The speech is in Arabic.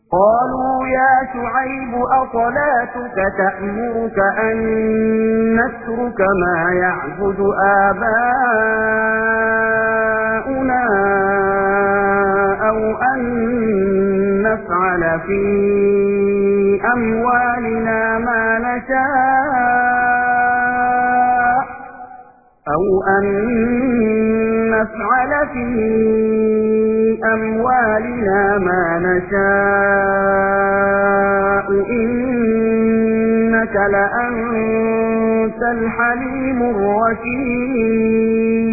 قالوا يا شعيب أصلاتك تأمرك أن نترك ما يعبد آباؤنا أو أن نفعل في أموالنا ما نشاء أو أن نفعل في أموالنا ما نشاء إنك لأنت الحليم الرشيد